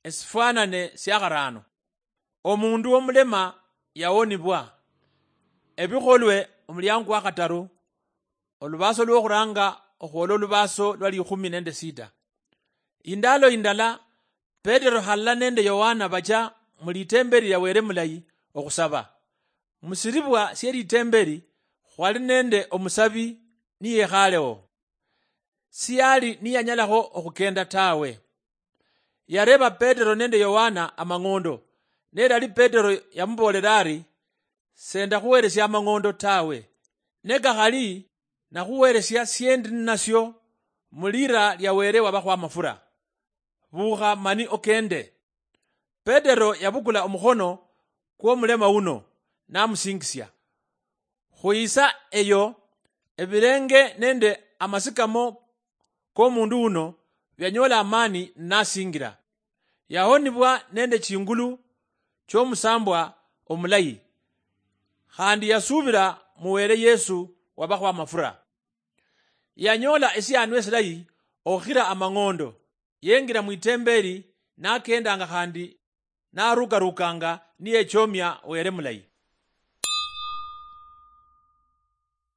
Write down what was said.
Esifanane syakarano. Omundu omulema yawonibwa. Ebikholwe omulyango wa kataru. Olubaso lwokhuranga okhuola olubaso lwa 16. Indalo indala Petero halala nende Yohana bacha mulitemberi lya were mulayi okhusaba. Musiribwa sye litemberi khwali nende omusabi niyekhalewo. Siyali niyanyalakho okhukenda tawe. Yareba Petero nende Yohana amang'ondo. Nedali Petero yamubolera ari senda khuweresya amang'ondo tawe. Nekakhali nakhuweresya syendi nasyo mulira lya were wabakho amafura. Bukha mani okende. Petero yabukula omukhono kw'omulema uno namusingisya. Khuyisa eyo ebirenge nende amasikamo k'omundu uno byanyola amani nasingira. Yahonibwa nende chingulu ky'omusambwa omulayi. Khandi yasubira muwere Yesu wabakho amafura. Yanyola esyandu esilayi okhira amang'ondo. Yengira mwitemberi nakendanga khandi narukarukanga niyechomya were mulayi.